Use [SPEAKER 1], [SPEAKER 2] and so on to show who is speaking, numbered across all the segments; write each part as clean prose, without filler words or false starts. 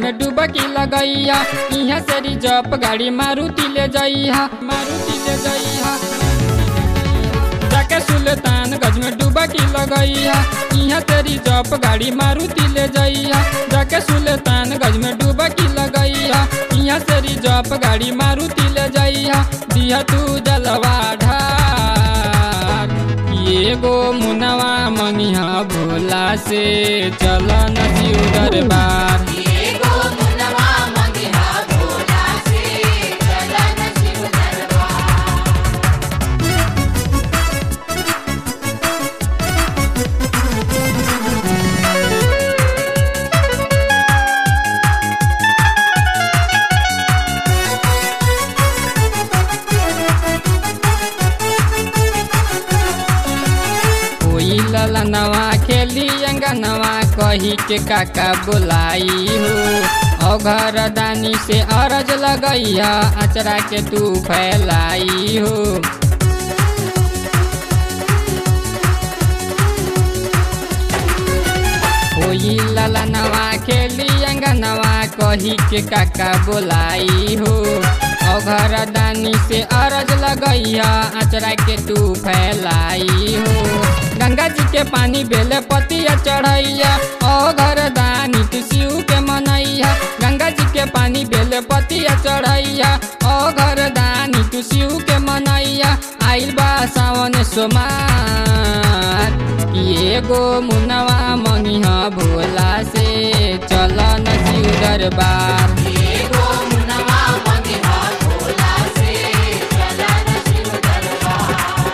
[SPEAKER 1] में डुबकी लगैया। यहाँ से रिजर्व गाड़ी मारुति ले जइहा, मारुति ले जइहा। जाके सुल्तानगंज में डुबकी लगैया। यहाँ से रिजर्व गाड़ी मारुति ले जइहा। जाके सुल्तानगंज में डुबकी लगैया। यहाँ से रिजर्व गाड़ी मारुति ले जइहा। दिया तू जलवा ढार एगो मुनवा मंगिहा भोला से चल न शिव दरबार।
[SPEAKER 2] एगो मुनवा मंगिहा भोला से चल न शिव दरबार।
[SPEAKER 1] ललनवा खेली अंगनवा कही के काका बोलाई हो। और घर दानी से अरज लगैया अचरा के तू फैलाई हो। होई ललनवा खेली अंगनवा कही के काका बोलाई हो। और घर दानी से अरज लगैया अचरा के तू फैलाई हो। गंगा जी के पानी बेले पतिया चढ़ैया। और घर दानी तू शिव के मनैया। गंगा जी के पानी बेले पतिया चढ़ैया। और घर दानी तू शिव के मनैया। आइल बा सावन सोमार एगो मुनवा मंगिहा भोला से चल न शिव दरबार।
[SPEAKER 2] एगो मुनवा मंगिहा भोला से चल न शिव दरबार।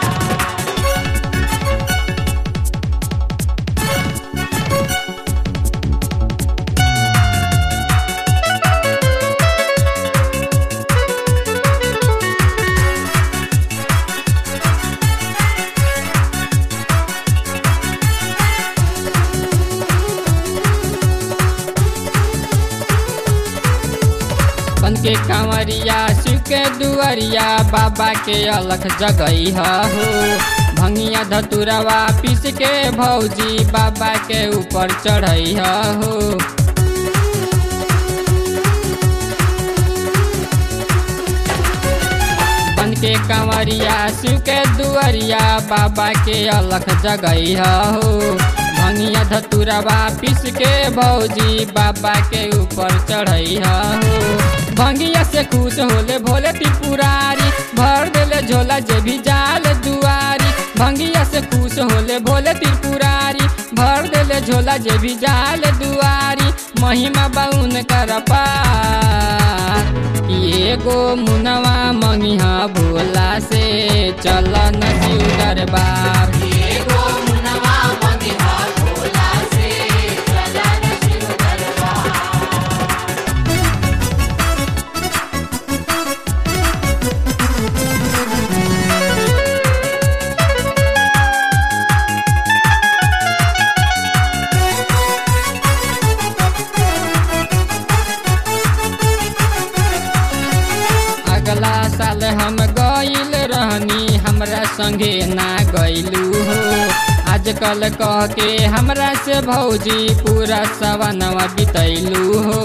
[SPEAKER 1] बन के कांवरिया शिव के दुआरिया बाबा के अलख जगई हो। भंगिया धतुरवा पीस के भौजी बाबा के ऊपर चढ़ई हो। बन के कांवरिया शिव के दुआरिया बाबा के अलख जगई हो। भंगिया धतुरवा पीस के भौजी बाबा के ऊपर चढ़ई हो। भंगिया से खुश होले भोले त्रिपुरारी भर देले झोला जे भी जाल दुआरी। भंगिया से खुश होले भोले त्रिपुरारी भर देले झोला जे भी जाल दुआरी। महिमा बाउन कर पार एगो मुनवा मंगिहा भोला से चल न शिव दरबार।
[SPEAKER 2] एगो मुनवा मंगिहा भोला से चल न शिव दरबार।
[SPEAKER 1] अगला साल हम गइल रहनी हमरा संगे ना गइलू हो। आजकल कह के हमरा से भौजी पूरा सवनवा बितैलू हो।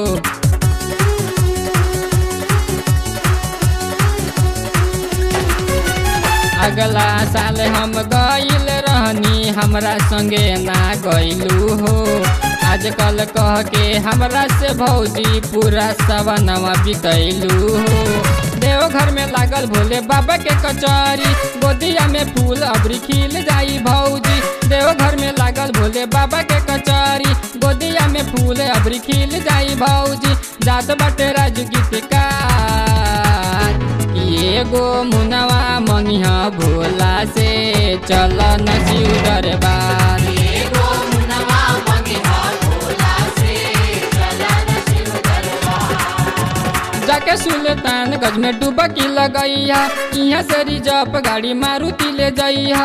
[SPEAKER 1] अगला साल हम गइल रहनी हमरा संगे ना गइलू हो। आजकल कह के हमरा से भौजी पूरा सवनवा बितैलू हो। देवघर में लागल भोले बाबा के कचौरी गोदिया में फूल अबरी खिल जाई भौजी। देवघर में लागल भोले बाबा के कचौरी गोदिया में फूल अबरी खिल जाई भौजी। जात बाटे राजू गीतकार एगो मुनवा मंगिहा भोला से चल न शिव दरबार।
[SPEAKER 2] एगो मुनवा मंगिहा भोला से चल न शिव दरबार।
[SPEAKER 1] जाके सुल्तानगंज में डुबकी लगैया। यहाँ से रिजर्व गाड़ी मारुति ले जइहा।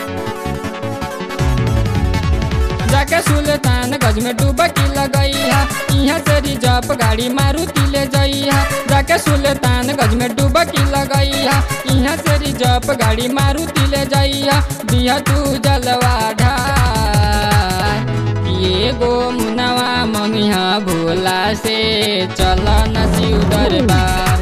[SPEAKER 1] जाके सुल्तानगंज में डुबकी लगैया। यहाँ से रिजर्व गाड़ी मारुति ले जइहा। जाके सुल्तानगंज में डुबकी लगैया। यहाँ से रिजर्व गाड़ी मारुति ले जइहा। दिया तू जलवा ढार एगो मुनवा मंगिया भोला से चल न शिव दरबार।